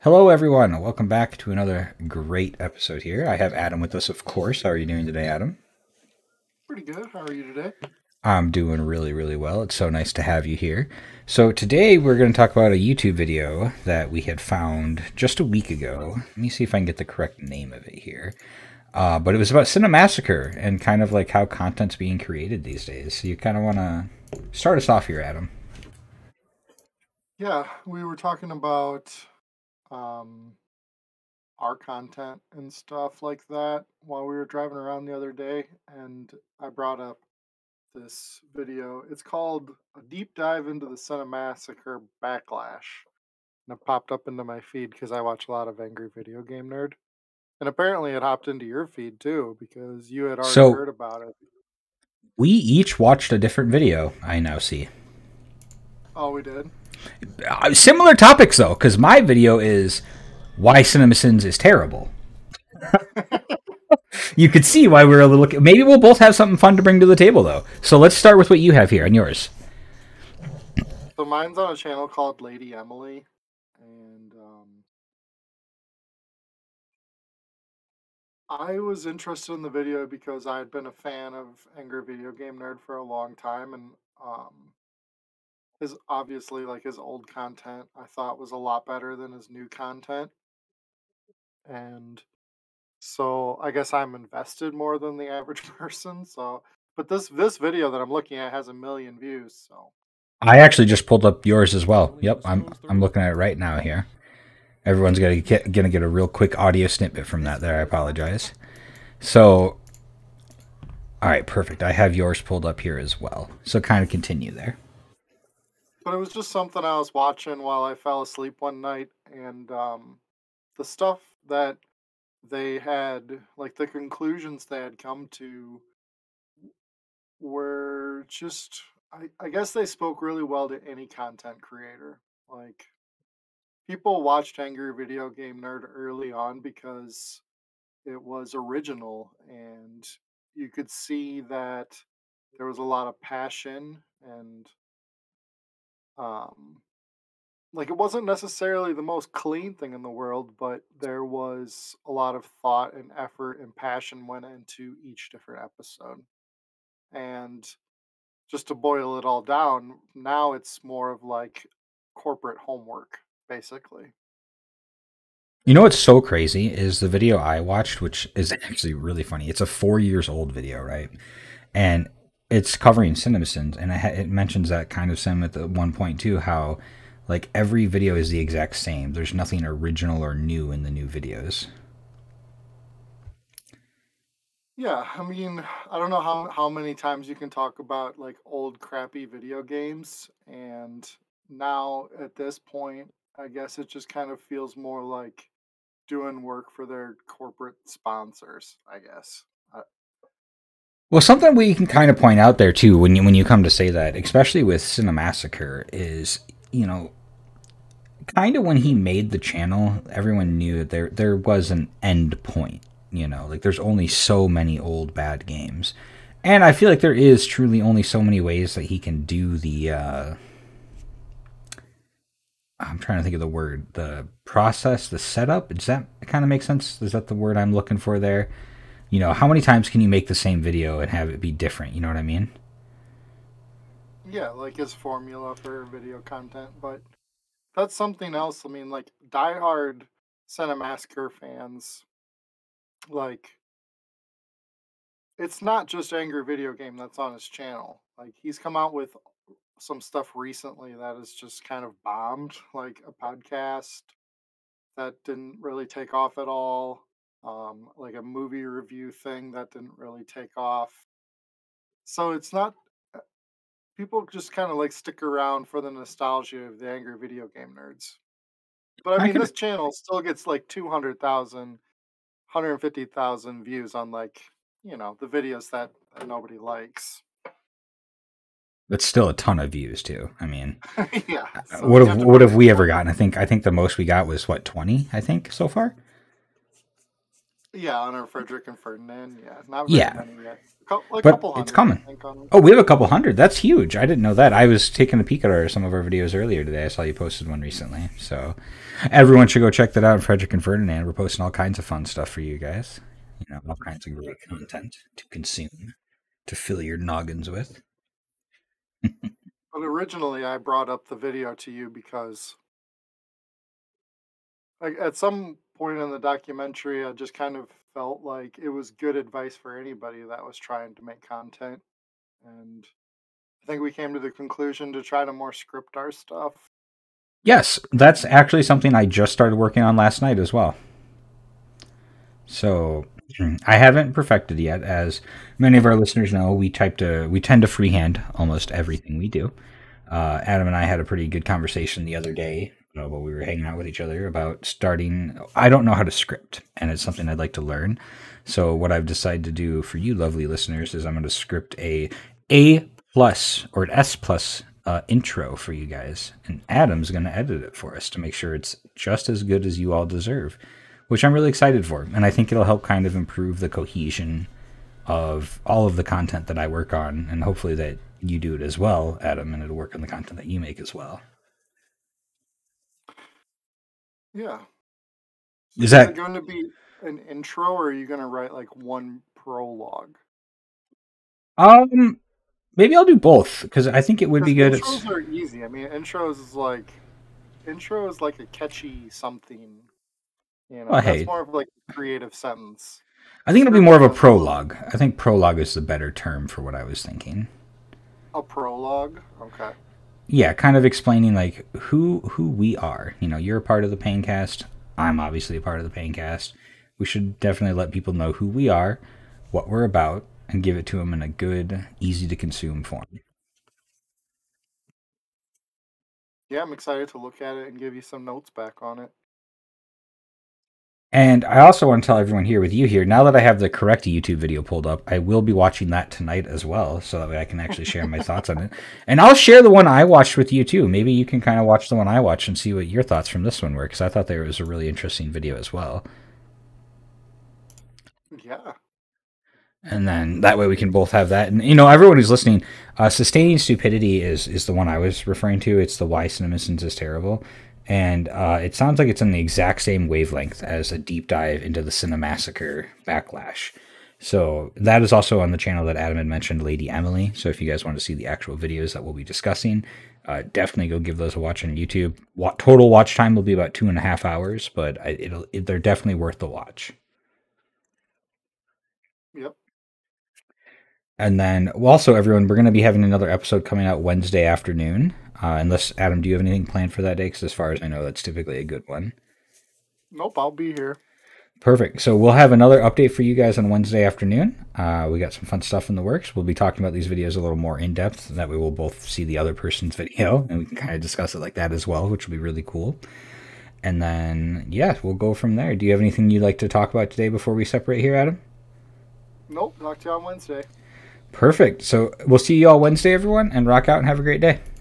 Hello, everyone. Welcome back to another great episode here. I have Adam with us, of course. How are you doing today, Adam? Pretty good. How are you today? I'm doing really, really well. It's so nice to have you here. So, today we're going to talk about a YouTube video that we had found just a week ago. Let me see if I can get the correct name of it here. But it was about Cinemassacre and kind of like how content's being created these days. So, you kind of want to start us off here, Adam. Yeah, we were talking about um, our content and stuff like that while we were driving around the other day, and I brought up this video. It's called A Deep Dive into the Cinemassacre Backlash. And it popped up into my feed because I watch a lot of Angry Video Game Nerd. And apparently it hopped into your feed too because you had already So, heard about it. we each watched a different video, I now see. Oh, we did? Similar topics, though, because my video is why CinemaSins is terrible. You could see why we're a little. Maybe we'll both have something fun to bring to the table, though. So let's start with what you have here on yours. So mine's on a channel called Lady Emily. And I was interested in the video because I had been a fan of Angry Video Game Nerd for a long time, and his obviously like his old content I thought was a lot better than his new content, and so I guess I'm invested more than the average person. So, but this video that I'm looking at has 1 million views. So, I actually just pulled up yours as well. Yep, I'm looking at it right now here. Everyone's gonna get a real quick audio snippet from that. There, I apologize. So, all right, perfect. I have yours pulled up here as well. So, kind of continue there. but it was just something I was watching while I fell asleep one night, and the stuff that they had, like the conclusions they had come to, were just, I guess they spoke really well to any content creator. Like, people watched Angry Video Game Nerd early on because it was original, and you could see that there was a lot of passion, and um like, it wasn't necessarily the most clean thing in the world, but there was a lot of thought and effort and passion went into each different episode. And just to boil it all down, now it's more of like corporate homework, basically. You know what's so crazy is the video I watched, which is actually really funny. It's a 4 years old video, right? And it's covering CinemaSins, and it mentions that kind of sim at the one point too, how like every video is the exact same. There's nothing original or new in the new videos. Yeah, I mean, I don't know how many times you can talk about like old crappy video games, and now at this point, I guess it just kind of feels more like doing work for their corporate sponsors, I guess. Well, something we can kind of point out there too, when you come to say that, especially with Cinemassacre, is you know kind of when he made the channel, everyone knew that there was an end point. Like there's only so many old bad games, and I feel like there is truly only so many ways that he can do the. I'm trying to think of the word, the process, the setup. Does that kind of make sense? Is that the word I'm looking for there? How many times can you make the same video and have it be different? You know what I mean? Yeah, like his formula for video content, but that's something else. I mean, like diehard Cinemassacre fans, like it's not just Angry Video Game that's on his channel. Like he's come out with some stuff recently that is just kind of bombed, like a podcast that didn't really take off at all, like a movie review thing that didn't really take off. So it's not, people just kind of like stick around for the nostalgia of the Angry Video Game Nerds. But I I mean, could. this channel still gets like 200,000, 150,000 views on like, the videos that nobody likes. That's still a ton of views too. I mean, Yeah. So what you have have to what put it have in we ever gotten? I context. think the most we got was what, 20. I think so far. Yeah, Honor Frederick and Ferdinand. Yeah, not very Yeah, many yet. A but couple it's hundred, I coming. think. On Oh, we have a couple hundred. That's huge. I didn't know that. I was taking a peek at some of our videos earlier today. I saw you posted one recently. So everyone should go check that out. Frederick and Ferdinand. We're posting all kinds of fun stuff for you guys. You know, all kinds of great content to consume, to fill your noggins with. But originally, I brought up the video to you because, like, at some point in the documentary, I just kind of felt like it was good advice for anybody that was trying to make content, and I think we came to the conclusion to try to more script our stuff. Yes, that's actually something I just started working on last night as well. So I haven't perfected yet. As many of our listeners know, we tend to freehand almost everything we do. Adam and I had a pretty good conversation the other day while we were hanging out with each other about starting. I don't know how to script, and it's something I'd like to learn. So what I've decided to do for you, lovely listeners, is I'm going to script A plus or an S plus intro for you guys, and Adam's going to edit it for us to make sure it's just as good as you all deserve, which I'm really excited for, and I think it'll help kind of improve the cohesion of all of the content that I work on, and hopefully that you do it as well, Adam, and it'll work on the content that you make as well. Yeah. Is that it going to be an intro, or are you going to write like one prologue? Maybe I'll do both because I think it would be good. Intros are easy. I mean, intro is like a catchy something. You know, that's more of like a creative sentence. I think it'll be more of a prologue. I think prologue is the better term for what I was thinking. A prologue? Okay. Yeah, kind of explaining like who we are. You know, you're a part of the Paincast. I'm obviously a part of the Paincast. We should definitely let people know who we are, what we're about, and give it to them in a good, easy to consume form. Yeah, I'm excited to look at it and give you some notes back on it. And I also want to tell everyone here with you here, now that I have the correct YouTube video pulled up, I will be watching that tonight as well, so that way I can actually share my thoughts on it. And I'll share the one I watched with you too. Maybe you can kind of watch the one I watched and see what your thoughts from this one were, because I thought there was a really interesting video as well. Yeah. And then that way we can both have that. And, you know, everyone who's listening, Sustaining Stupidity is the one I was referring to. It's the Why CinemaSins is Terrible. And it sounds like it's on the exact same wavelength as a deep dive into the Cinemassacre Backlash. So that is also on the channel that Adam had mentioned, Lady Emily. So if you guys want to see the actual videos that we'll be discussing, definitely go give those a watch on YouTube. Total watch time will be about 2.5 hours, but they're definitely worth the watch. Yep. And then also, everyone, we're going to be having another episode coming out Wednesday afternoon. Unless, Adam, do you have anything planned for that day? Because as far as I know, that's typically a good one. Nope, I'll be here. Perfect. So we'll have another update for you guys on Wednesday afternoon. We got some fun stuff in the works. We'll be talking about these videos a little more in depth. That way we'll both see the other person's video, and we can kind of discuss it like that as well, which will be really cool. And then, yeah, we'll go from there. Do you have anything you'd like to talk about today before we separate here, Adam? Nope, talk to you on Wednesday. Perfect. So we'll see you all Wednesday, everyone, and rock out and have a great day.